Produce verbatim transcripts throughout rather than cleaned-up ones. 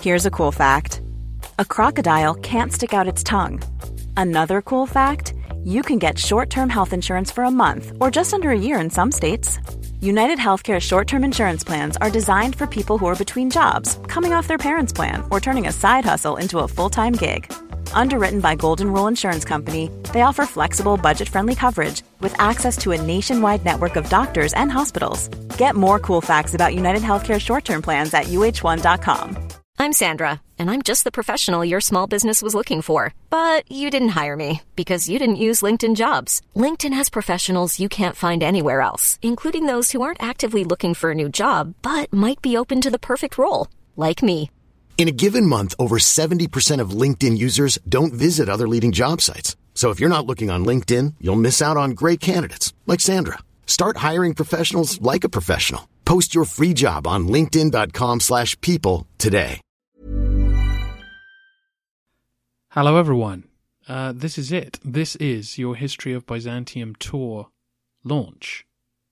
Here's a cool fact. A crocodile can't stick out its tongue. Another cool fact, you can get short-term health insurance for a month or just under a year in some states. United Healthcare short-term insurance plans are designed for people who are between jobs, coming off their parents' plan, or turning a side hustle into a full-time gig. Underwritten by Golden Rule Insurance Company, they offer flexible, budget-friendly coverage with access to a nationwide network of doctors and hospitals. Get more cool facts about United Healthcare short-term plans at U H one dot com. I'm Sandra, and I'm just the professional your small business was looking for. But you didn't hire me because you didn't use LinkedIn Jobs. LinkedIn has professionals you can't find anywhere else, including those who aren't actively looking for a new job, but might be open to the perfect role, like me. In a given month, over seventy percent of LinkedIn users don't visit other leading job sites. So if you're not looking on LinkedIn, you'll miss out on great candidates like Sandra. Start hiring professionals like a professional. Post your free job on linkedin.com slash people today. Hello, everyone. Uh, this is it. This is your History of Byzantium tour launch.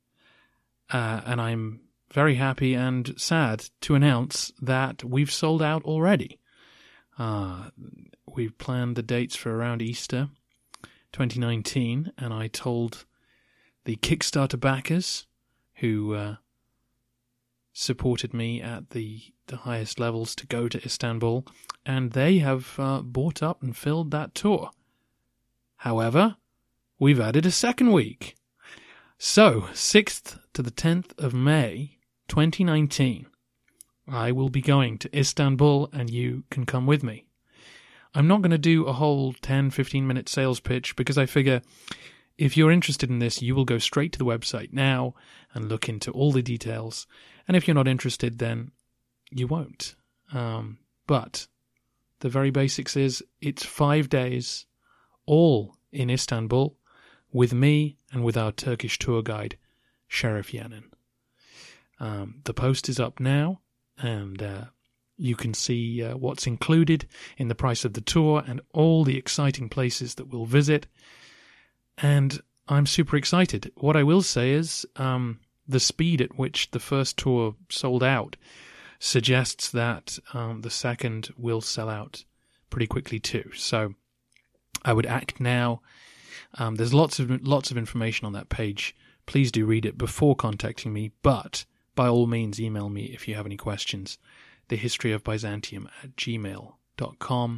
Uh, and I'm very happy and sad to announce that we've sold out already. Uh, we've planned the dates for around Easter twenty nineteen, and I told the Kickstarter backers who uh, supported me at the, the highest levels to go to Istanbul, and they have uh, bought up and filled that tour. However, we've added a second week. So, sixth to the tenth of May, twenty nineteen, I will be going to Istanbul, and you can come with me. I'm not going to do a whole ten, fifteen minute sales pitch because I figure if you're interested in this, you will go straight to the website now and look into all the details. And if you're not interested, then you won't. Um, but the very basics is it's five days, all in Istanbul, with me and with our Turkish tour guide, Sheriff Yanin. Um, the post is up now, and uh, you can see uh, what's included in the price of the tour and all the exciting places that we'll visit. And I'm super excited. What I will say is um, the speed at which the first tour sold out suggests that um, the second will sell out pretty quickly too. So I would act now. Um, there's lots of lots of information on that page. Please do read it before contacting me, but by all means email me if you have any questions. thehistoryofbyzantium at gmail dot com.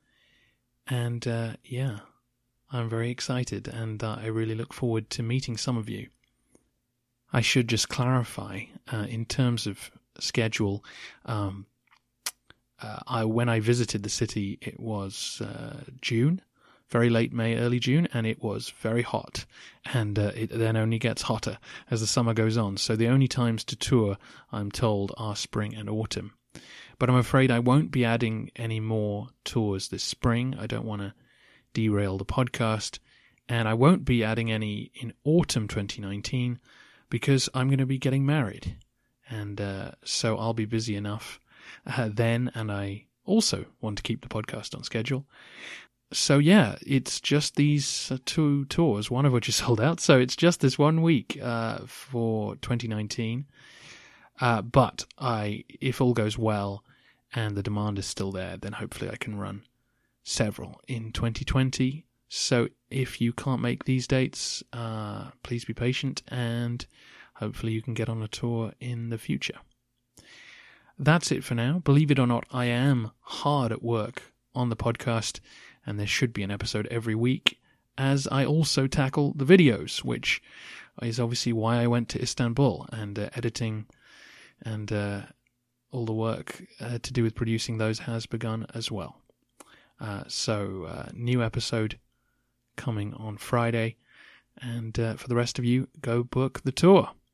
And uh, yeah, I'm very excited, and uh, I really look forward to meeting some of you. I should just clarify, uh, in terms of schedule, um, uh, I, when I visited the city, it was uh, June, very late May, early June, and it was very hot, and uh, it then only gets hotter as the summer goes on. So the only times to tour, I'm told, are spring and autumn. But I'm afraid I won't be adding any more tours this spring. I don't want to derail the podcast, and I won't be adding any in autumn twenty nineteen because I'm going to be getting married, and uh, so I'll be busy enough uh, then, and I also want to keep the podcast on schedule. So yeah, it's just these uh, two tours, one of which is sold out, so it's just this one week uh, for twenty nineteen, uh, but I, if all goes well and the demand is still there, then hopefully I can run several in twenty twenty. So if you can't make these dates, uh, please be patient, and hopefully you can get on a tour in the future. That's it for now. Believe it or not, I am hard at work on the podcast, and there should be an episode every week, as I also tackle the videos, which is obviously why I went to Istanbul, and uh, editing and uh, all the work uh, to do with producing those has begun as well. Uh, so, uh, new episode coming on Friday. And uh, for the rest of you, go book the tour.